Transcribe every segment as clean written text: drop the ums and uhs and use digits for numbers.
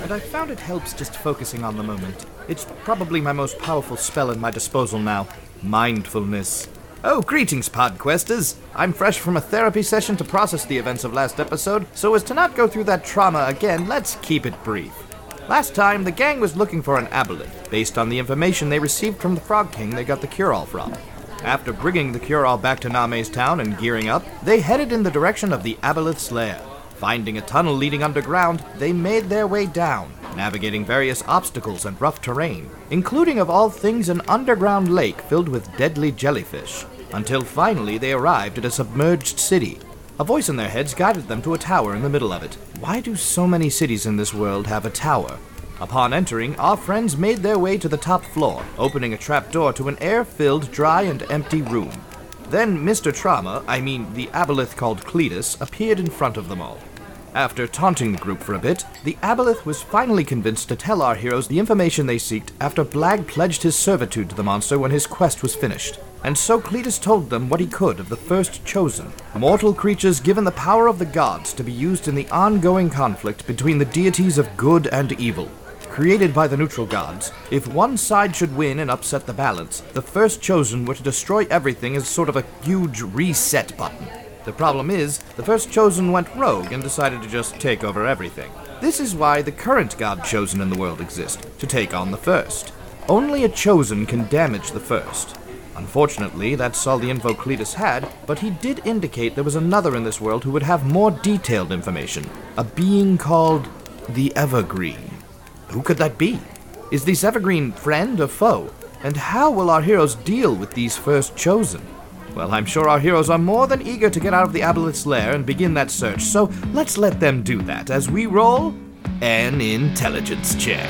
but I found it helps just focusing on the moment. It's probably my most powerful spell at my disposal now. Mindfulness. Oh, greetings, Podquesters! I'm fresh from a therapy session to process the events of last episode, so as to not go through that trauma again, let's keep it brief. Last time, the gang was looking for an aboleth, based on the information they received from the Frog King they got the cure-all from. After bringing the cure-all back to Name's town and gearing up, they headed in the direction of the aboleth's lair. Finding a tunnel leading underground, they made their way down, navigating various obstacles and rough terrain, including of all things an underground lake filled with deadly jellyfish, until finally they arrived at a submerged city. A voice in their heads guided them to a tower in the middle of it. Why do so many cities in this world have a tower? Upon entering, our friends made their way to the top floor, opening a trapdoor to an air-filled, dry and empty room. Then Mr. Trauma, the aboleth called Cletus, appeared in front of them all. After taunting the group for a bit, the aboleth was finally convinced to tell our heroes the information they seeked after Blag pledged his servitude to the monster when his quest was finished. And so Cletus told them what he could of the First Chosen, mortal creatures given the power of the gods to be used in the ongoing conflict between the deities of good and evil. Created by the neutral gods, if one side should win and upset the balance, the First Chosen were to destroy everything as sort of a huge reset button. The problem is, the First Chosen went rogue and decided to just take over everything. This is why the current God Chosen in the world exists, to take on the First. Only a Chosen can damage the First. Unfortunately, that's all the info Cletus had, but he did indicate there was another in this world who would have more detailed information. A being called the Evergreen. Who could that be? Is this Evergreen friend or foe? And how will our heroes deal with these First Chosen? Well, I'm sure our heroes are more than eager to get out of the aboleth's lair and begin that search, so let's let them do that as we roll an intelligence check.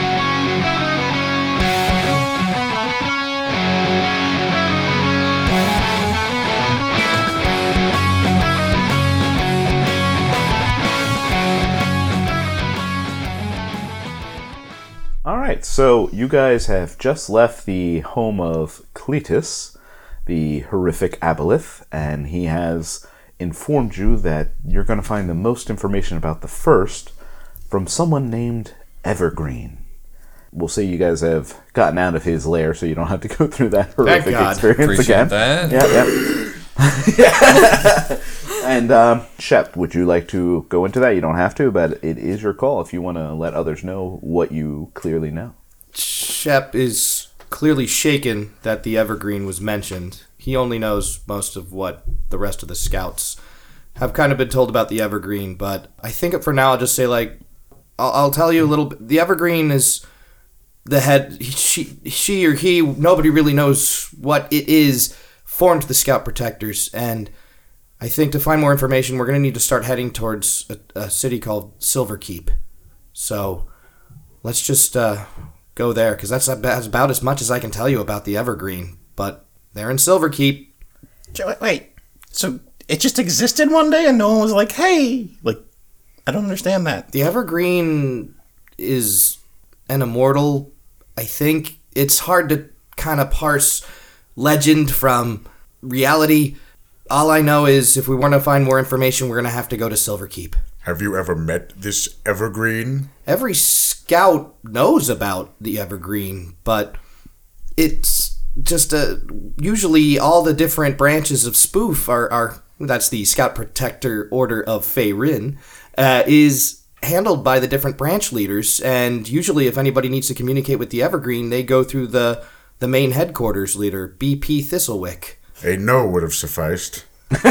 Alright, so you guys have just left the home of Cletus, the horrific aboleth, and he has informed you that you're going to find the most information about the First from someone named Evergreen. We'll say you guys have gotten out of his lair, so you don't have to go through that horrific experience again. That. Yeah. And Shep, would you like to go into that? You don't have to, but it is your call if you want to let others know what you clearly know. Shep is clearly shaken that the Evergreen was mentioned. He only knows most of what the rest of the scouts have kind of been told about the Evergreen, but I think for now I'll just say, I'll tell you a little bit. The Evergreen is the head, she or he, nobody really knows what it is, formed the Scout Protectors, and I think to find more information, we're going to need to start heading towards a city called Silverkeep. So let's just go there, because that's about as much as I can tell you about the Evergreen. But they're in Silverkeep. Wait, so it just existed one day and no one was like, hey, I don't understand that. The Evergreen is an immortal. I think it's hard to kind of parse legend from reality. All I know is if we want to find more information, we're going to have to go to Silverkeep. Have you ever met this Evergreen? Every scout knows about the Evergreen, but it's just usually all the different branches of Spoof are that's the Scout Protector Order of Feyrin, is handled by the different branch leaders, and usually if anybody needs to communicate with the Evergreen, they go through the main headquarters leader, BP Thistlewick. A no would have sufficed.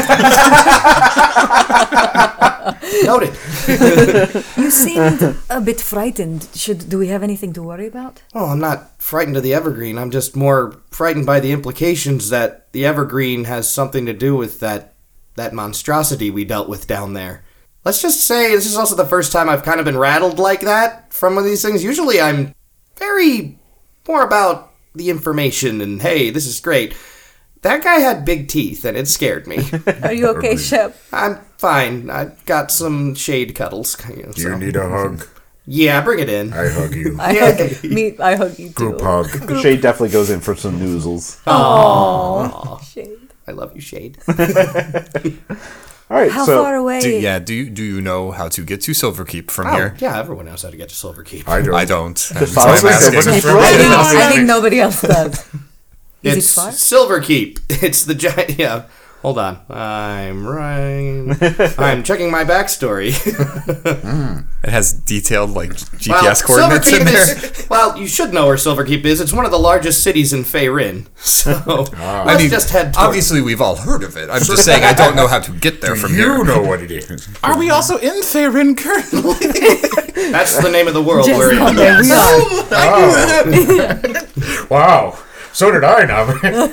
Noted. You seemed a bit frightened. Do we have anything to worry about? Oh, I'm not frightened of the Evergreen. I'm just more frightened by the implications that the Evergreen has something to do with that monstrosity we dealt with down there. Let's just say this is also the first time I've kind of been rattled like that from one of these things. Usually I'm very more about the information and, hey, this is great. That guy had big teeth, and it scared me. Are you okay, Shep? I'm fine. I got some shade cuddles. Do you need a hug? Yeah, bring it in. I hug you. I hug you too. Group hug. Shade definitely goes in for some noozles. Aww. Shade. I love you, Shade. All right, How so far away? Do you know how to get to Silverkeep from Oh, here? yeah, everyone knows how to get to Silverkeep. I don't. I don't. follow That's why I'm the asking. Silverkeep Keep Road. running. I think nobody else does. Is It's it far? Silverkeep. It's the giant. Yeah. Hold on. I'm checking my backstory. It has detailed like Well, GPS coordinates in there. Well, you should know where Silverkeep is. It's one of the largest cities in Faerun. So let's just head towards. Obviously, we've all heard of it. I'm just saying I don't know how to get there from You here. know what it is. Are we also in Faerun currently? That's the name of the world Just we're in. there we are. Wow. So did I now.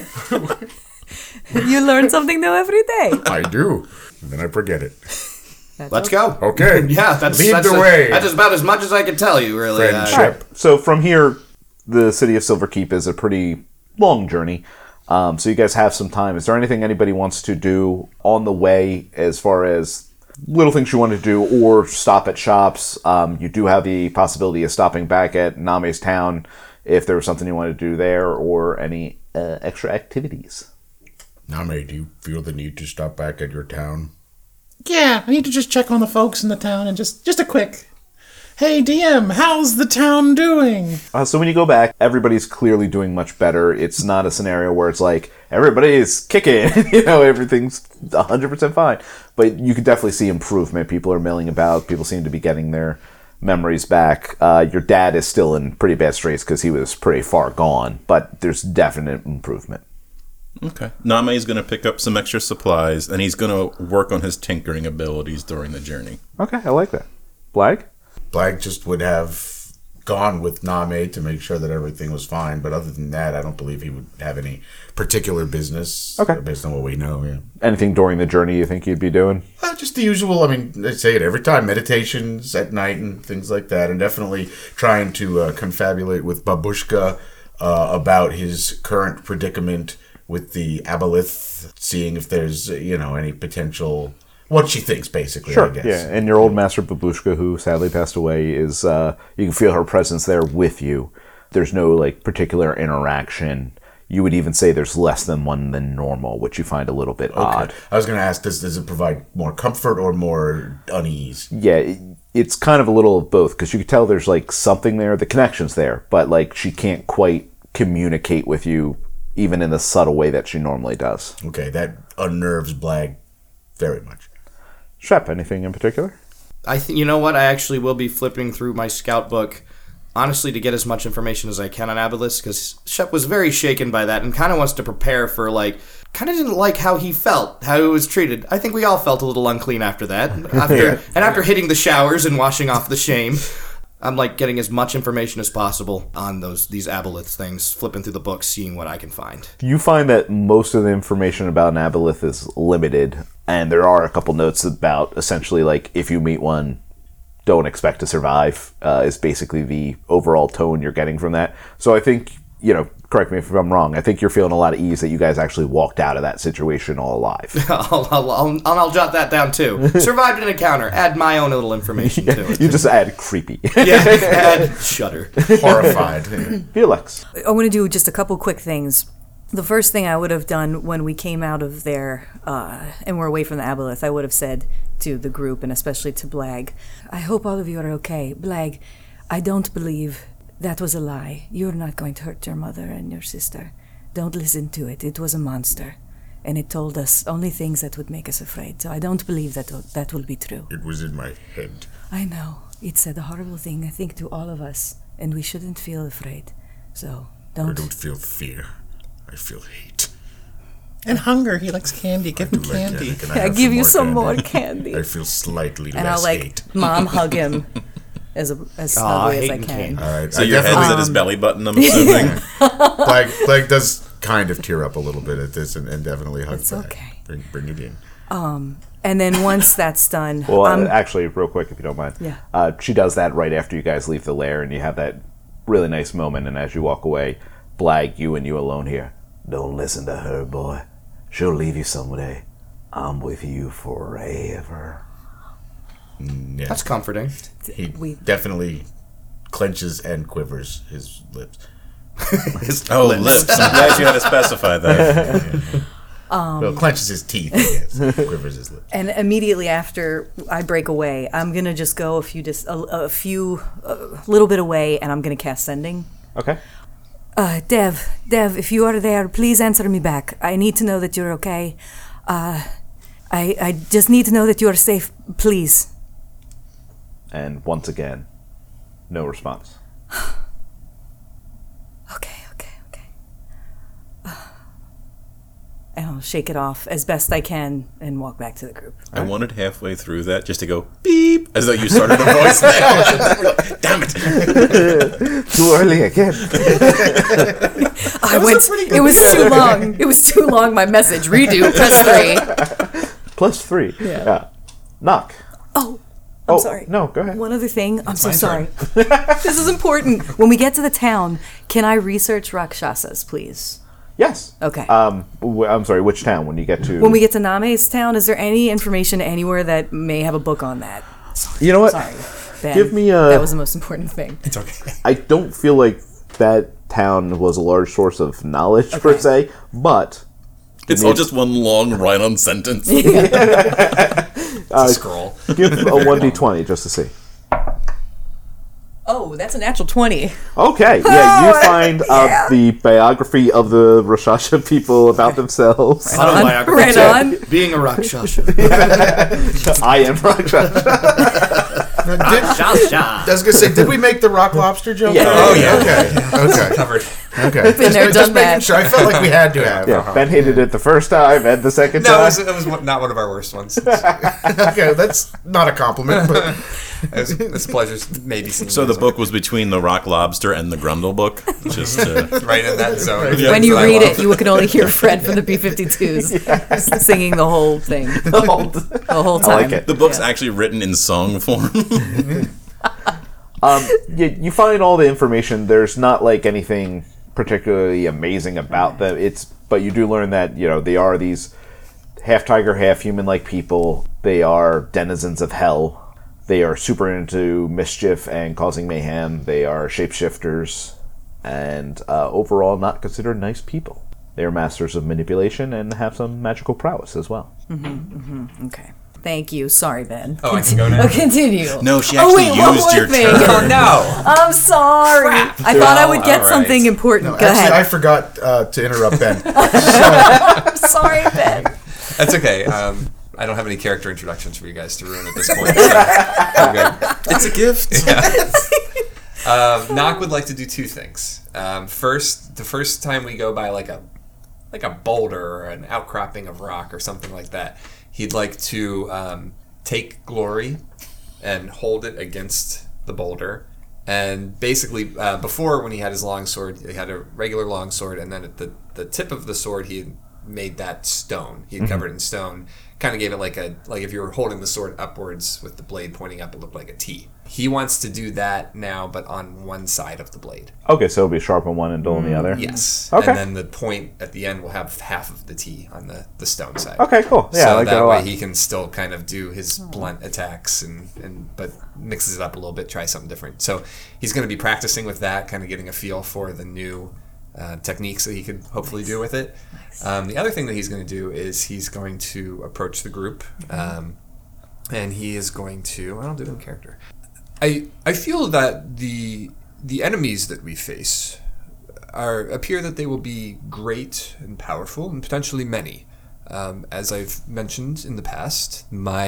You learn something new every day. I do. And then I forget it. Let's go. Okay. Yeah, that's Lead that's the way. That's about as much as I can tell you, really. Friendship. So from here, the city of Silverkeep is a pretty long journey. So you guys have some time. Is there anything anybody wants to do on the way as far as little things you want to do or stop at shops? You do have the possibility of stopping back at Name's town if there was something you wanted to do there or any extra activities. Name, do you feel the need to stop back at your town? Yeah, I need to just check on the folks in the town and just a quick, hey DM, how's the town doing? So when you go back, everybody's clearly doing much better. It's not a scenario where it's like everybody's kicking, everything's 100% fine. But you can definitely see improvement. People are milling about. People seem to be getting their memories back. Your dad is still in pretty bad straits because he was pretty far gone, but there's definite improvement. Okay. Name is going to pick up some extra supplies, and he's going to work on his tinkering abilities during the journey. Okay, I like that. Blag? Blag just would have gone with Name to make sure that everything was fine, but other than that, I don't believe he would have any particular business. Okay. Based on what we know, yeah. Anything during the journey you think you'd be doing? Just the usual. I mean, I say it every time. Meditations at night and things like that, and definitely trying to confabulate with Babushka about his current predicament with the aboleth, seeing if there's any potential. What she thinks, basically. Sure. I guess. Yeah, and your old master Babushka, who sadly passed away, is you can feel her presence there with you. There's no particular interaction. You would even say there's less than one than normal, which you find a little bit odd. I was going to ask, does it provide more comfort or more unease? Yeah, it's kind of a little of both, because you can tell there's something there, the connection's there, but she can't quite communicate with you even in the subtle way that she normally does. Okay, that unnerves Blag very much. Shep, anything in particular? I think you know what? I actually will be flipping through my scout book, honestly, to get as much information as I can on Aboleth, because Shep was very shaken by that and kind of wants to prepare for kind of didn't like how he felt, how he was treated. I think we all felt a little unclean after that. After hitting the showers and washing off the shame. I'm getting as much information as possible on these Aboleth things, flipping through the books, seeing what I can find. You find that most of the information about an Aboleth is limited, and there are a couple notes about essentially if you meet one, don't expect to survive, is basically the overall tone you're getting from that. So I think, correct me if I'm wrong, I think you're feeling a lot of ease that you guys actually walked out of that situation all alive. I'll jot that down too. Survived an encounter. Add my own little information to it. You just add creepy. Add shudder. Horrified. Felix. I want to do just a couple quick things. The first thing I would have done when we came out of there and we're away from the Aboleth, I would have said to the group, and especially to Blag, I hope all of you are okay. Blag, I don't believe that was a lie. You're not going to hurt your mother and your sister. Don't listen to it. It was a monster. And it told us only things that would make us afraid. So I don't believe that will be true. It was in my head. I know. It said a horrible thing, I think, to all of us. And we shouldn't feel afraid. So I don't. don't feel fear. I feel hate. And hunger. He likes candy. Give him I do like candy. Can I'll have give you some candy? more candy. I feel slightly And less I'll hate. mom hug him as snugly as I hating can. candy. All right. So your head's at his belly button, I'm assuming. Blag does kind of tear up a little bit at this and definitely hug It's back. okay. Bring it in. And then once that's done, Well, actually, real quick, if you don't mind. Yeah. She does that right after you guys leave the lair, and you have that really nice moment, and as you walk away, Blag, you alone here. Don't listen to her, boy. She'll leave you someday. I'm with you forever. Yeah. That's comforting. He we- definitely clenches and quivers his lips. Oh, lips. I'm glad you had to specify that. Well, clenches his teeth, I guess. Quivers his lips. And immediately after I break away, I'm gonna just go a little bit away, and I'm gonna cast Sending. Okay. Dev, if you are there, please answer me back. I need to know that you're okay. I just need to know that you are safe, please. And once again, no response. Okay. And I'll shake it off as best I can and walk back to the group. I wanted halfway through that just to go beep, as though you started a voicemail. Damn it! Too early again. It was too long. It was too long, my message. Redo, press 3. +3. Yeah. Knock. I'm sorry. No, go ahead. One other thing. I'm so sorry. This is important. When we get to the town, can I research Rakshasas, please? Yes. Okay. I'm sorry, which town? When you get to... When we get to Name's town, is there any information anywhere that may have a book on that? You know what? Sorry, Ben. Give me a... That was the most important thing. It's okay. I don't feel like that town was a large source of knowledge, per se, but... It's all just one long run-on sentence. Scroll. Give a 1d20 just to see. Oh, that's a natural 20. Okay, yeah, you find the biography of the Rakshasa people about themselves. Autobiography. Right on. Being a Rakshasa. I am Rakshasa. I was going to say, did we make the rock lobster joke? Yeah. Oh, yeah. Okay. Covered. Okay. Been there, Just done making that. sure. I felt like we had to have. Yeah, Ben hated it the first time and the second No, time. it was not one of our worst ones. Okay, that's not a compliment, but It's a pleasure maybe seeing So you the as book was between the Rock Lobster and the Grundle book? Just right in that zone. When you read it, you can only hear Fred from the B-52s singing the whole thing. The whole time. I like it. The book's actually written in song form. You find all the information. There's not like anything particularly amazing about them. But you do learn that they are these half tiger, half human like people. They are denizens of hell. They are super into mischief and causing mayhem. They are shapeshifters, and overall not considered nice people. They are masters of manipulation and have some magical prowess as well. Okay. Thank you. Sorry, Ben. Oh, I can go now? Continue. No, she actually used your turn. Oh, no. I'm sorry. I thought I would get all right. something important. Go actually, I ahead. forgot to interrupt Ben. I'm sorry, Ben. That's okay. I don't have any character introductions for you guys to ruin at this point. So we're good. It's a gift. Nock would like to do two things. First, the first time we go by like a boulder or an outcropping of rock or something like that, he'd like to take Glory and hold it against the boulder. And basically, before when he had his long sword, he had a regular long sword, and then at the tip of the sword, he had made that stone. He had covered it in stone. Kind of gave it like if you were holding the sword upwards with the blade pointing up, it looked like a T. He wants to do that now, but on one side of the blade. Okay, so it'll be sharp on one and dull on the other? Yes. Okay. And then the point at the end will have half of the T on the stone side. Okay, cool. Yeah, I So like that that a way lot. he can still kind of do his blunt attacks but mixes it up a little bit, try something different. So he's going to be practicing with that, kind of getting a feel for the new techniques that he could hopefully do with it. The other thing that he's going to do is he's going to approach the group, and he is going to... I'll do it in character. I feel that the enemies that we face appear that they will be great and powerful and potentially many. As I've mentioned in the past,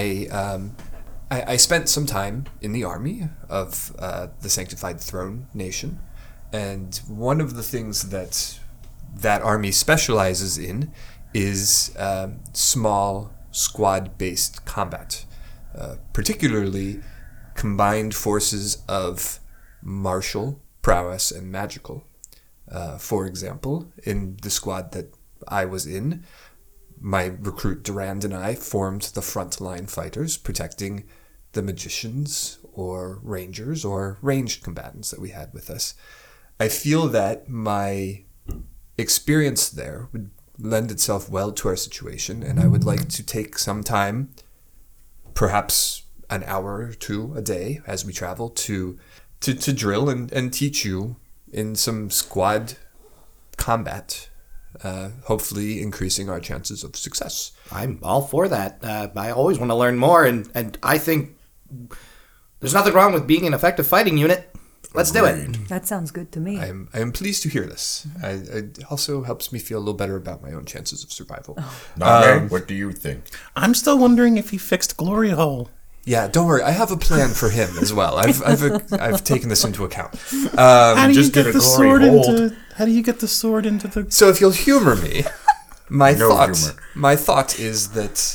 I spent some time in the army of the Sanctified Throne Nation, and one of the things that army specializes in is small squad-based combat, particularly combined forces of martial prowess and magical. For example, in the squad that I was in, my recruit Durand and I formed the frontline fighters, protecting the magicians or rangers or ranged combatants that we had with us. I feel that my experience there would lend itself well to our situation, and I would like to take some time, perhaps an hour or two a day as we travel, to drill and teach you in some squad combat hopefully increasing our chances of success. I'm all for that. I always want to learn more, and I think there's nothing wrong with being an effective fighting unit. Let's do it. That sounds good to me. I am pleased to hear this. It also helps me feel a little better about my own chances of survival. Name, what do you think? I'm still wondering if he fixed Glory Hole. Yeah, don't worry. I have a plan for him as well. I've taken this into account. How do you just get did a the glory sword hold. into? How do you get the sword into the? So if you'll humor me, my No humor. thought is that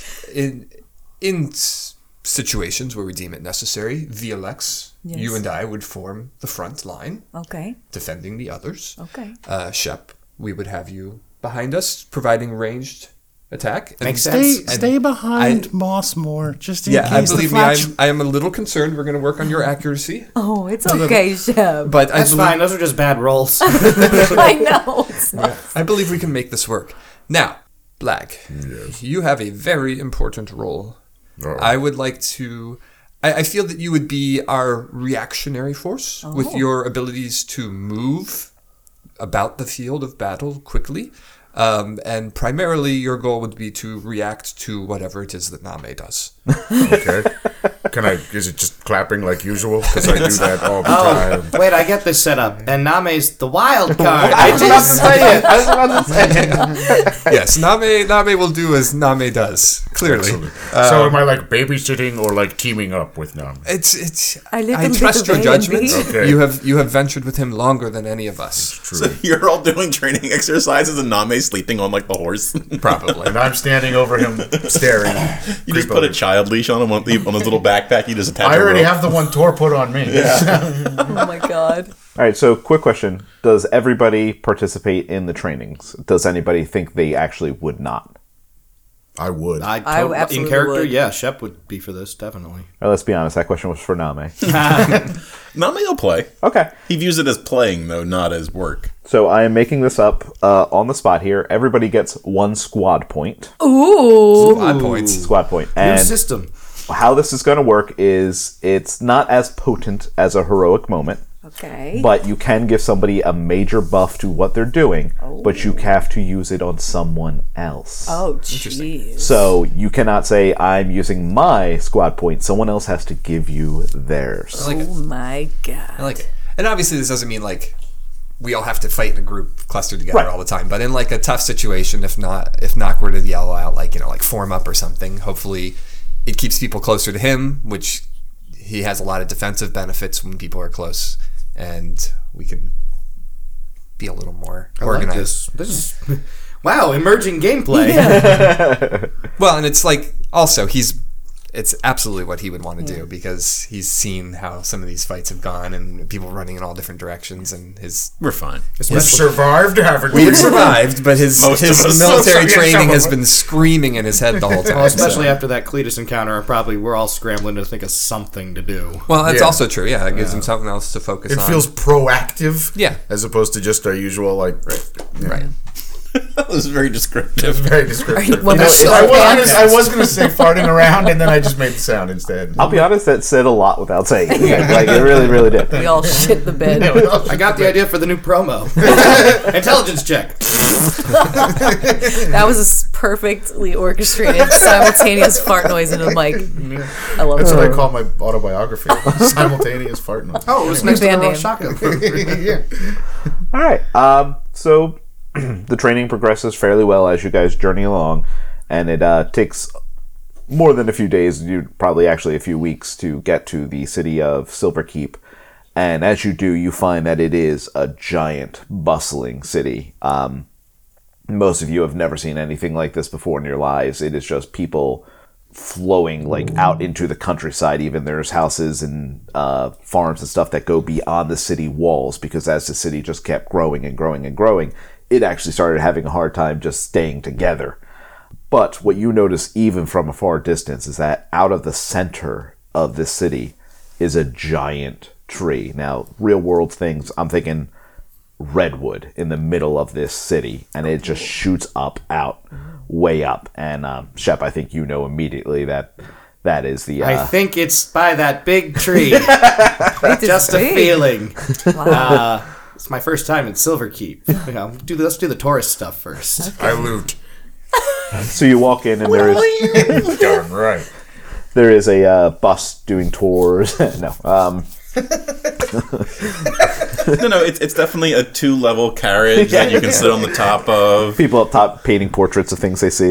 in situations where we deem it necessary, VLX, Yes. you and I would form the front line, Okay. defending the others. Okay. Shep, we would have you behind us, providing ranged attack. And Makes sense. Stay behind Moss more, just in case the flash. I am a little concerned. We're going to work on your accuracy, Oh, it's okay, Shep. but That's fine. Those are just bad rolls. I know. It's not. I believe we can make this work. Now, Black, you have a very important role. I would like to. I feel that you would be our reactionary force with your abilities to move about the field of battle quickly. And primarily your goal would be to react to whatever it is that Name does. Okay. Is it just clapping like usual? Because I do that all the time. Wait, I get this set up. And Name's the wild card. I was about to say it. Yes, Name will do as Name does, clearly. So am I like babysitting or like teaming up with Nam? It's A little I bit trust of your A and judgment. B. Okay. You have ventured with him longer than any of us. True. So you're all doing training exercises and Name sleeping on like the horse. Probably. And I'm standing over him staring. You just put a child leash on him on his little backpack. You just attach. I a already rope. have the one Tor put on me. Oh my god. All right, so quick question. Does everybody participate in the trainings? Does anybody think they actually would not? I would. I absolutely in character, would. yeah, Shep would be for this, definitely. All right, let's be honest, that question was for Name. Name will play. Okay. He views it as playing though, not as work. So I am making this up on the spot here. Everybody gets 1 squad point. Ooh. 5 points. Squad point. New And system. how this is going to work is it's not as potent as a heroic moment, Okay. but you can give somebody a major buff to what they're doing, but you have to use it on someone else. Oh, jeez. So you cannot say, I'm using my squad point. Someone else has to give you theirs. I like it. Oh my god. I like it. And obviously this doesn't mean like we all have to fight in a group clustered together Right. all the time. But in like a tough situation, if Nock were to yell out like form up or something, hopefully it keeps people closer to him, which he has a lot of defensive benefits when people are close, and we can be a little more organized. This is wow, emerging gameplay. Well, and it's like also it's absolutely what he would want to do because he's seen how some of these fights have gone and people running in all different directions, and We're fine. We've survived, haven't we? we've survived, but his Most of us. military Yeah, training some has of been screaming in his head the whole time. Well, especially so. after that Cletus encounter, probably we're all scrambling to think of something to do. Well, that's Yeah. also true. Yeah, it gives him something else to focus It on. feels proactive. Yeah. As opposed to just our usual, like. right. That was very descriptive. It's very descriptive. Well, I was gonna say farting around, and then I just made the sound instead. I'll be honest, that said a lot without saying it. Like, it really, really did. We all shit the bed. I got the idea for the new promo. Intelligence check. That was a perfectly orchestrated simultaneous fart noise into the mic. I love That's it. what I call my autobiography. Simultaneous fart noise. Oh, it was next to the band name. Rorschach. yeah. All right. So the training progresses fairly well as you guys journey along, and it takes more than a few days, probably actually a few weeks, to get to the city of Silverkeep. And as you do, you find that it is a giant, bustling city. Most of you have never seen anything like this before in your lives. It is just people flowing like out into the countryside. Even there's houses and farms and stuff that go beyond the city walls, because as the city just kept growing and growing and growing, it actually started having a hard time just staying together. But what you notice even from a far distance is that out of the center of this city is a giant tree. Now, real world things, I'm thinking redwood in the middle of this city, and it just shoots up out way up. And Shep, I think you know immediately that is the I think it's by that big tree. It is Just a big. feeling. Wow. It's my first time in Silverkeep. Let's do the tourist stuff first. I loot. So you walk in, and Darn right. there is a bus doing tours. No, No, it's definitely a 2-level carriage that you can sit on the top of. people up top painting portraits of things they see.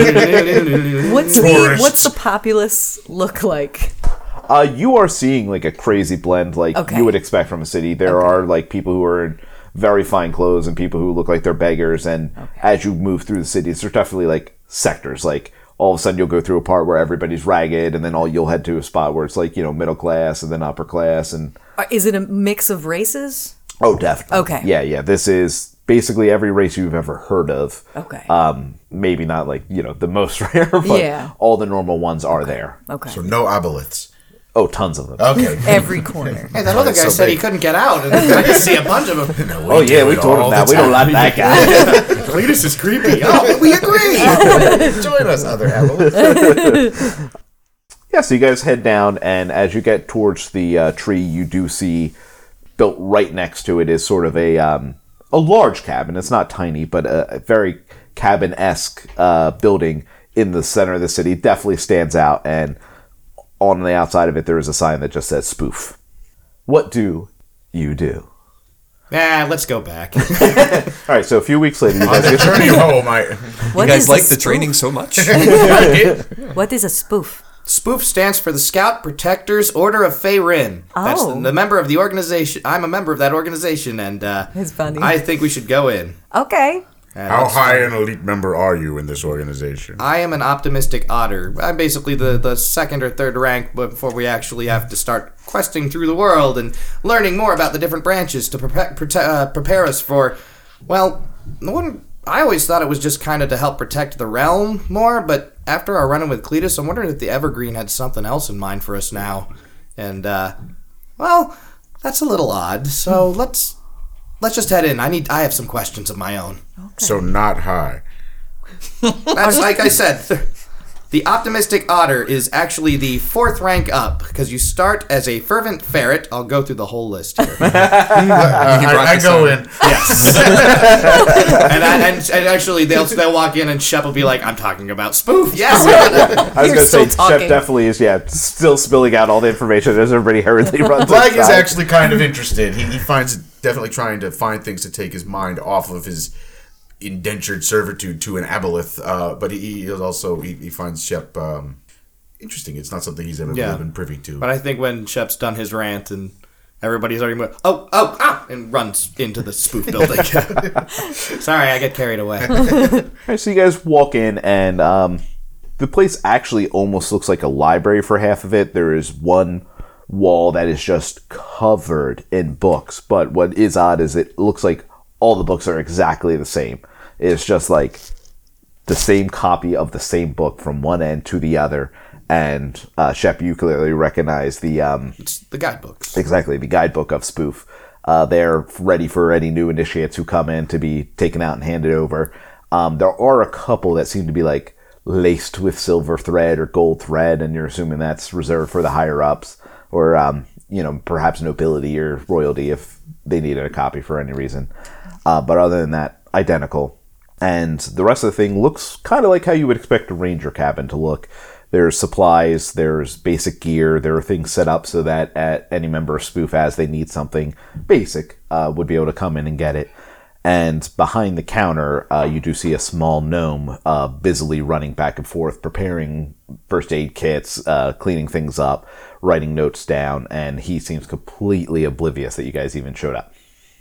What's the populace look like? You are seeing like a crazy blend, like Okay. you would expect from a city. There are like people who are in very fine clothes and people who look like they're beggars. And as you move through the cities, there's definitely like sectors. Like all of a sudden, you'll go through a part where everybody's ragged, and then you'll head to a spot where it's like middle class and then upper class. And Is it a mix of races? oh, definitely, Okay. yeah. This is basically every race you've ever heard of. Okay. Maybe not like the most rare, but Yeah. all the normal ones are there. Okay. So no aboliths. Oh, tons of them. Okay. Every corner. Hey, that other guy so said he big. couldn't get out, and I can see a bunch of them. Oh yeah, we told him that. We don't like that guy. Cletus is creepy. Oh, we agree. Join us, other aboliths. Yeah, so you guys head down, and as you get towards the tree, you do see built right next to it is sort of a large cabin. It's not tiny, but a very cabin-esque building in the center of the city. Definitely stands out, and on the outside of it, there is a sign that just says spoof. What do you do? Let's go back. All right, so a few weeks later, you guys get Journey home. What You guys is like a the spoof? training so much? What is a spoof? Spoof stands for the Scout Protectors Order of Feyrin. That's Oh. the member of the organization. I'm a member of that organization, and It's funny. I think we should go in. Okay. How high an elite member are you in this organization? I am an optimistic otter. I'm basically the second or third rank before we actually have to start questing through the world and learning more about the different branches to prepare us for, well, I always thought it was just kind of to help protect the realm more, but after our run-in with Cletus, I'm wondering if the Evergreen had something else in mind for us now. And, well, that's a little odd, so let's just head in. I have some questions of my own. So not high. That's like I said. The optimistic otter is actually the 4th rank up because you start as a fervent ferret. I'll go through the whole list here. I go in. Yes. and actually, they'll walk in and Shep will be like, "I'm talking about spoof." Yes. I was You're going to say, still talking. Shep definitely is, still spilling out all the information as everybody hurriedly runs Blag is outside. actually kind of interested. He finds it definitely trying to find things to take his mind off of his indentured servitude to an aboleth. But he finds Shep interesting. It's not something he's ever really been privy to. But I think when Shep's done his rant and everybody's already moved, and runs into the spoof building. Sorry, I get carried away. Alright, so you guys walk in, and the place actually almost looks like a library for half of it. There is one wall that is just covered in books, but what is odd is it looks like all the books are exactly the same. It's just like the same copy of the same book from one end to the other. And Shep, you clearly recognize the It's the guidebooks. exactly the guidebook of spoof. They're ready for any new initiates who come in to be taken out and handed over. There are a couple that seem to be like laced with silver thread or gold thread, and you're assuming that's reserved for the higher ups, or perhaps nobility or royalty if they needed a copy for any reason. But other than that, identical. And the rest of the thing looks kind of like how you would expect a ranger cabin to look. There's supplies, there's basic gear, there are things set up so that any member of Spoof, as they need something basic, would be able to come in and get it. And behind the counter, you do see a small gnome busily running back and forth, preparing first aid kits, cleaning things up, writing notes down, and he seems completely oblivious that you guys even showed up.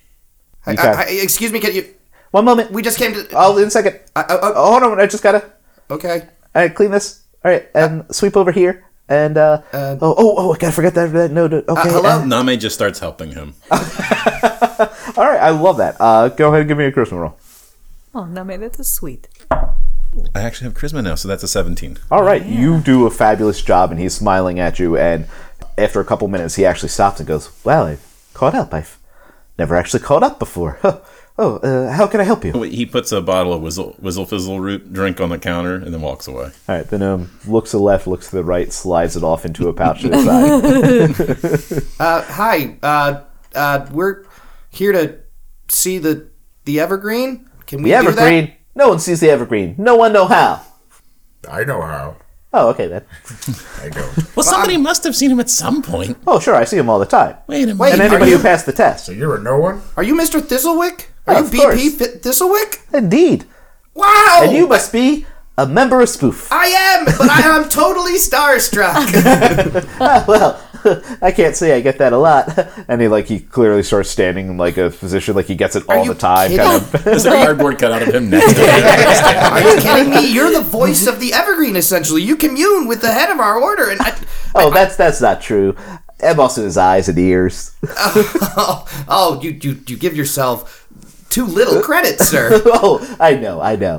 Excuse me, can you... One moment. We just came to... I'll in a second. Hold on, I just gotta Okay. clean this. All right, and sweep over here. And I gotta forget that note. Okay. hello? Name just starts helping him. All right, I love that. Go ahead and give me a charisma roll. Oh, no, man, that's sweet. I actually have charisma now, so that's a 17. All right, you do a fabulous job, and he's smiling at you. And after a couple minutes, he actually stops and goes, "Well, I've caught up. I've never actually caught up before. How can I help you?" He puts a bottle of Whizzle Fizzle root drink on the counter and then walks away. All right, the gnome looks to the left, looks to the right, slides it off into a pouch to the side. Hi. We're here to see the evergreen? Can we The do that? evergreen? No one sees the evergreen. No one know how. I know how. Oh, okay then. I don't. Well, somebody must have seen him at some point. Oh, sure, I see him all the time. Wait a minute. Wait, And are anybody you, who passed the test. So you're a no one? are you Mr. Thistlewick? Are Oh, you of course. BP Thistlewick? Indeed. Wow! And you must be a member of Spoof. I am, but I am totally starstruck. Well, I can't say I get that a lot. And he clearly starts standing in like a position like he gets it all you the time. kidding? Kind of. There's a cardboard cutout of him next to him. Are you kidding me? You're the voice of the evergreen, essentially. You commune with the head of our order, and Oh, that's not true. And also his eyes and ears. you give yourself too little credit, sir. Oh, I know.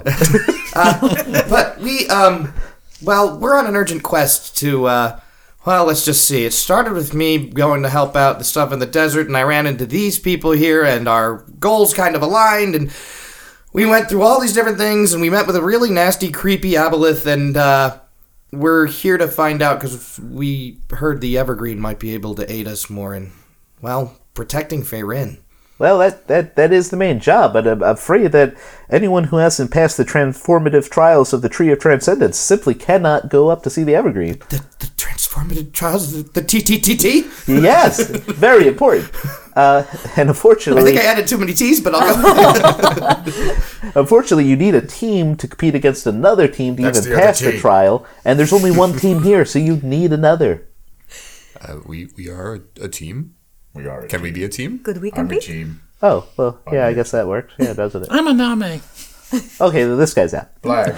But we're on an urgent quest to, let's just see. It started with me going to help out the stuff in the desert, and I ran into these people here, and our goals kind of aligned, and we went through all these different things, and we met with a really nasty, creepy aboleth, and, we're here to find out, because we heard the Evergreen might be able to aid us more in, protecting Feyrin. Well, that is the main job, but I'm afraid that anyone who hasn't passed the transformative trials of the Tree of Transcendence simply cannot go up to see the Evergreen. The transformative trials, the TTTT? Yes, very important. And unfortunately, I think I added too many T's, but I'll go. unfortunately, you need a team to compete against another team to That's even the other pass the team. trial, and there's only one team here, so you need another. We are a team. We are a Can team. we be a team? Could we I'm a compete? team. Oh, well, yeah, I guess that works. Yeah, doesn't it? I'm a Name. Okay, well, this guy's out. Black.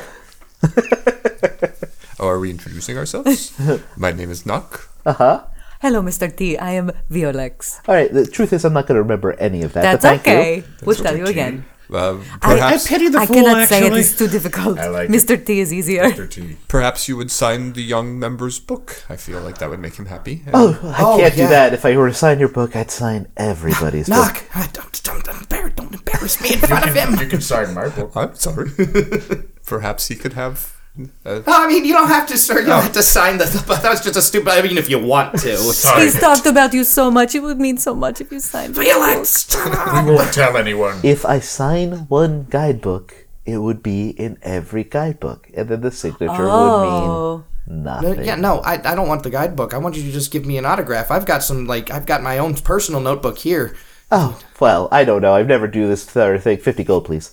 Oh, are we introducing ourselves? My name is Nock. Hello, Mr. T. I am Violex. All right, the truth is I'm not going to remember any of that, That's but thank okay. you. We'll tell you again. I Perhaps, pity the I fool, cannot say it actually. is too difficult. I like it. Mr. T is easier. Mr. T. perhaps you would sign the young member's book. I feel like that would make him happy. Oh, I can't yeah. do that. If I were to sign your book, I'd sign everybody's book. Knock! Don't embarrass me in front of him. You can sign my book. I'm sorry. Perhaps he could have. I mean, you don't have to, sir. You don't have to sign the. That was just a stupid. I mean, if you want to. He's talked about you so much. It would mean so much if you signed. Felix! We won't tell anyone. If I sign one guidebook, it would be in every guidebook, and then the signature would mean nothing. Yeah, no, I don't want the guidebook. I want you to just give me an autograph. I've got my own personal notebook here. Oh, well, I don't know. I've never do this sort of thing. 50 gold, please.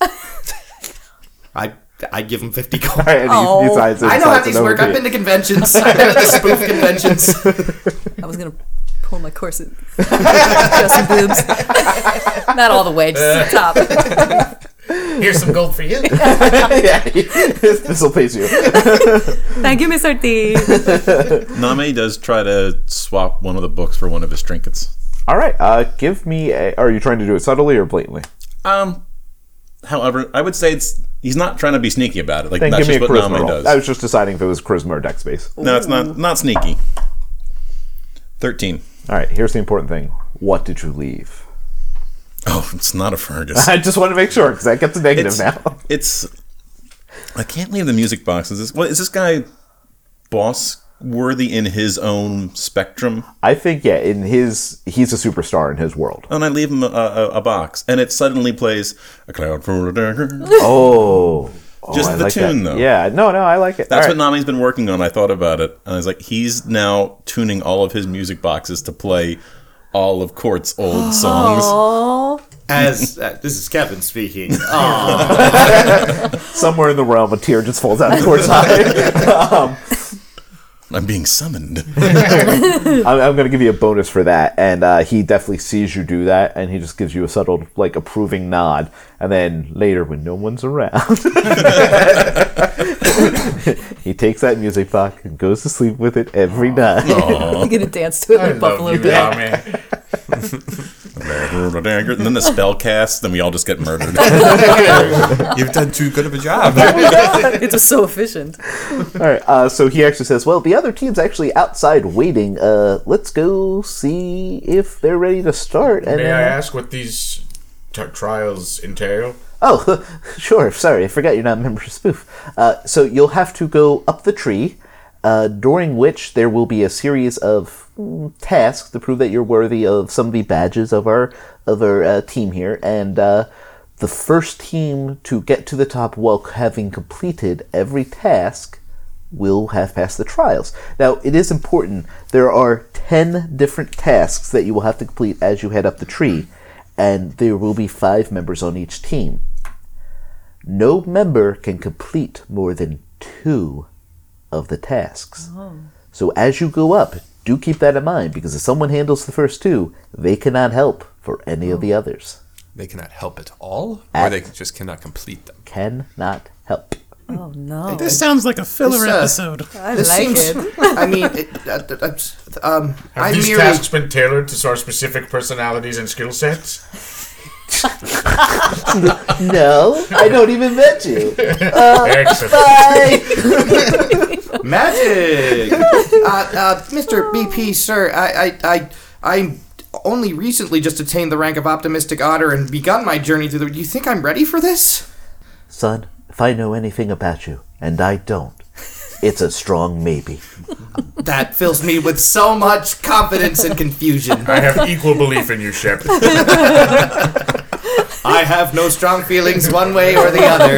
I give him 50 gold. All right, and he signs it. I know how these work. I've been to conventions. I've been at the spoof conventions. I was gonna pull my corset, show some boobs. Not all the way, just the top. Here's some gold for you. Yeah, this will please you. Thank you, Mr. T. Name does try to swap one of the books for one of his trinkets. All right, give me a... Are you trying to do it subtly or blatantly? However, I would say he's not trying to be sneaky about it. Like Then that's give me a just what charisma Name roll. does. I was just deciding if it was charisma or dex base. No, it's not sneaky. 13. All right, here's the important thing. What did you leave? Oh, it's not a Fergus. I just want to make sure, because that gets a negative now. It's. I can't leave the music box. Is this guy boss worthy in his own spectrum? I think, yeah, he's a superstar in his world. And I leave him a box, and it suddenly plays a cloud for a dagger. Oh. Just I the like tune, that. though. Yeah, no, I like it. That's All right. what Nami's been working on. I thought about it, and I was like, he's now tuning all of his music boxes to play all of Court's old songs. Oh, As this is Kevin speaking. Somewhere in the realm, a tear just falls out of Court's eye. I'm being summoned. I'm going to give you a bonus for that, and he definitely sees you do that, and he just gives you a subtle, like, approving nod. And then later, when no one's around, he takes that music box and goes to sleep with it every night. I'm gonna dance to it I like love Buffalo you, Bill. Tommy. And then the spell casts, then we all just get murdered. You've done too good of a job. It was so efficient. All right, so he actually says, well, the other team's actually outside waiting. Let's go see if they're ready to start. And May I ask what these trials entail? Oh, sure. Sorry, I forgot you're not a member of Spoof. So you'll have to go up the tree, during which there will be a series of tasks to prove that you're worthy of some of the badges of our team here, and the first team to get to the top while having completed every task will have passed the trials. Now, it is important. There are 10 different tasks that you will have to complete as you head up the tree, and there will be 5 members on each team. No member can complete more than 2 of the tasks. So as you go up, do keep that in mind, because if someone handles the first 2, they cannot help for any of the others. They cannot help at all? Or they just cannot complete them? Cannot help. Oh no. This sounds like a filler This, episode. I This like seems, it. I mean, Have these tasks been tailored to our specific personalities and skill sets? No, I don't even met you. Excellent. Bye! Magic! Mr. BP, sir, I only recently just attained the rank of Optimistic Otter and begun my journey through the... Do you think I'm ready for this? Son, if I know anything about you, and I don't, it's a strong maybe. That fills me with so much confidence and confusion. I have equal belief in you, Shep. I have no strong feelings one way or the other.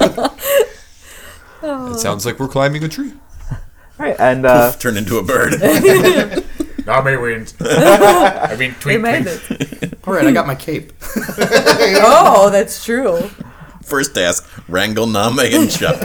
It sounds like we're climbing a tree. Alright, and Turn into a bird. Name wins. I mean, They tweet, made tweet. it. All right, I got my cape. Oh, that's true. First task, wrangle Name and Shep.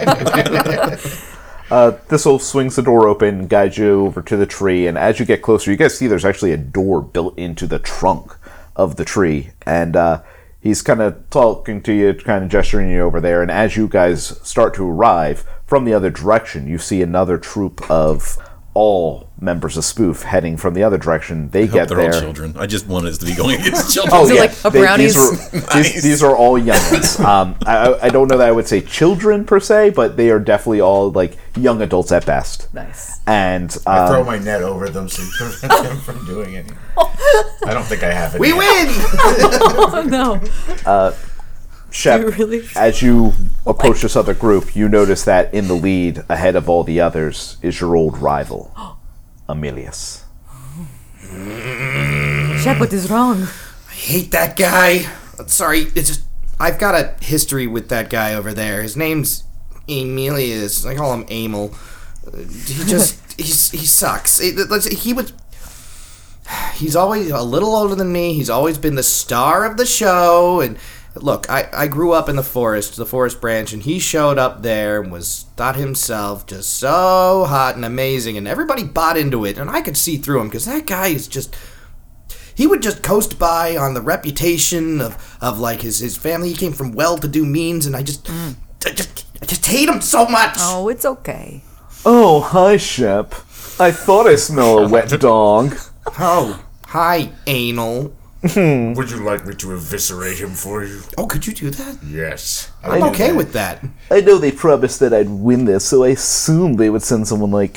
This'll swings the door open, guides you over to the tree, and as you get closer, you guys see there's actually a door built into the trunk of the tree, and he's kind of talking to you, kind of gesturing you over there, and as you guys start to arrive, from the other direction, you see another troop of all members of Spoof heading from the other direction. They get They're there. all children. I just want us to be going against children. Oh, Is it yeah. like a brownies? These are all youngins. I don't know that I would say children per se, but they are definitely all like young adults at best. Nice. And I throw my net over them to prevent them from doing anything. I don't think I have it. We yet. win! Oh no. Shep, You really- as you approach this other group, you notice that in the lead, ahead of all the others, is your old rival, Amelius. Shep, what is wrong? I hate that guy. Sorry, it's just... I've got a history with that guy over there. His name's Emilius. I call him Emil. He just... he sucks. He was... He's always a little older than me. He's always been the star of the show. And look, I grew up in the forest branch, and he showed up there and thought himself just so hot and amazing, and everybody bought into it, and I could see through him, because that guy is just... He would just coast by on the reputation of like his family. He came from well-to-do means, and I just hate him so much. Oh, it's okay. Oh, hi, Shep. I thought I smell a wet dog. Oh, hi, anal. Would you like me to eviscerate him for you? Oh, could you do that? Yes. I'm okay with that. I know they promised that I'd win this, so I assumed they would send someone like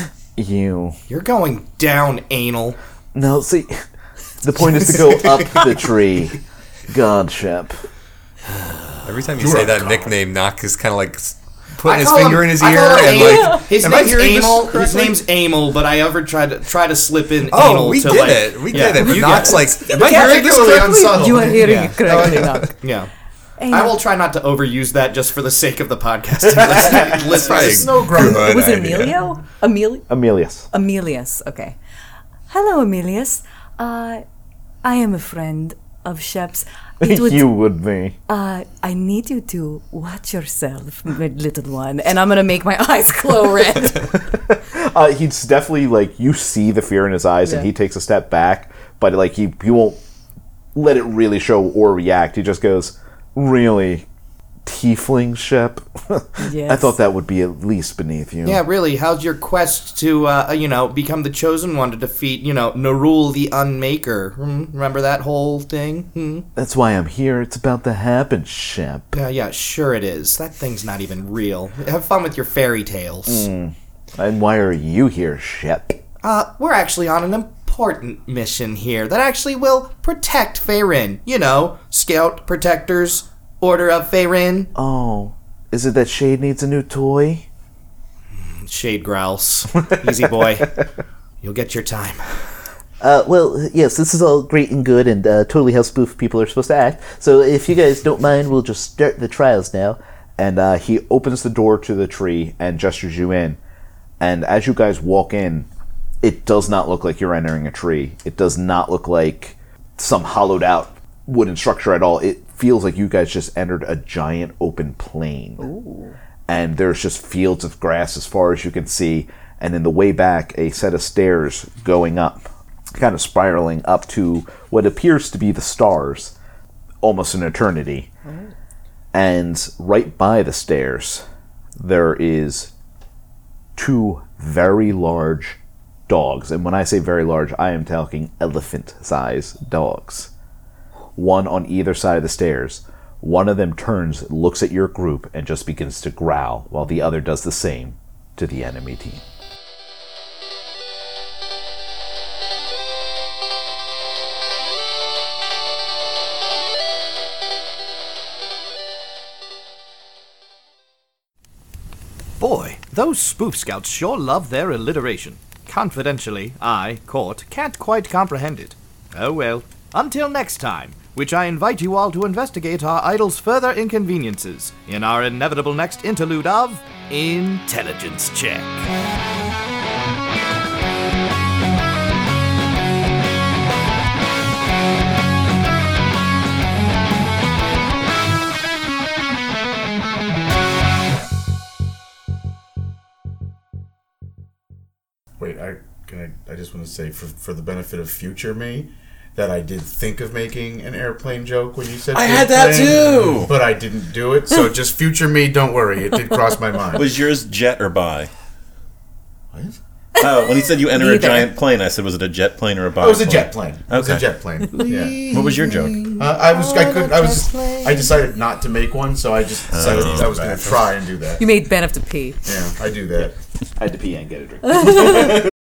you. You're going down, anal. No, see, the point is to go up the tree. God, Shep. Every time you say that nickname, Knock is kind of like putting his call finger him- in his I ear call him and Anal. like. His am I name's hearing this Anal. His correctly? name's Amel, but I ever tried to slip in Oh, anal we to did like, it. We yeah, did it. But you Knock's get like, it. am I hearing this Particularly correctly? unsubtle. You are hearing Yeah. it correctly, Knock. Yeah. Hey, I will try not to overuse that just for the sake of the podcast. Listeners. No growth. Good was it idea. Emilio? Amelius. Emilius, okay. Hello, Emilius. I am a friend of Shep's. It would, You would be. I need you to watch yourself, my little one. And I'm going to make my eyes glow red. He's definitely like, you see the fear in his eyes, and Yeah. he takes a step back, but like he won't let it really show or react. He just goes, "Really, tiefling, Shep? I Yes. thought that would be at least beneath you." Yeah, really. How's your quest to, become the chosen one to defeat, Narul the Unmaker? Remember that whole thing? That's why I'm here. It's about to happen, Shep. Yeah, sure it is. That thing's not even real. Have fun with your fairy tales. And why are you here, Shep? We're actually on an important mission here that actually will protect Faerun. Scout Protectors, Order of Faerun. Oh, is it that Shade needs a new toy? Shade growls. Easy boy. You'll get your time. Well, yes, this is all great and good and totally how spoof people are supposed to act. So if you guys don't mind, we'll just start the trials now. And he opens the door to the tree and gestures you in. And as you guys walk in, it does not look like you're entering a tree. It does not look like some hollowed out wooden structure at all. It feels like you guys just entered a giant open plain. Ooh. And there's just fields of grass as far as you can see. And in the way back, a set of stairs going up, kind of spiraling up to what appears to be the stars, almost an eternity. Oh. And right by the stairs, there is 2 very large dogs. And when I say very large, I am talking elephant-sized dogs. One on either side of the stairs. One of them turns, looks at your group, and just begins to growl, while the other does the same to the enemy team. Boy, those spoof scouts sure love their alliteration. Confidentially, I, Court, can't quite comprehend it. Oh well. Until next time, which I invite you all to investigate our idol's further inconveniences in our inevitable next interlude of Intelligence Check. Wait, I just want to say for the benefit of future me that I did think of making an airplane joke when you said I had that too, but I didn't do it. So just future me, don't worry, it did cross my mind. Was yours jet or bi? What? Oh, when he said you enter a Neither. giant plane, I said, was it a jet plane or a bi? Oh, it was a jet plane. It was a Okay. jet plane. Yeah. What was your joke? I decided not to make one, so I just decided I was going to try and do that. You made Ben have to pee. Yeah, I do that. I had to pee and get a drink.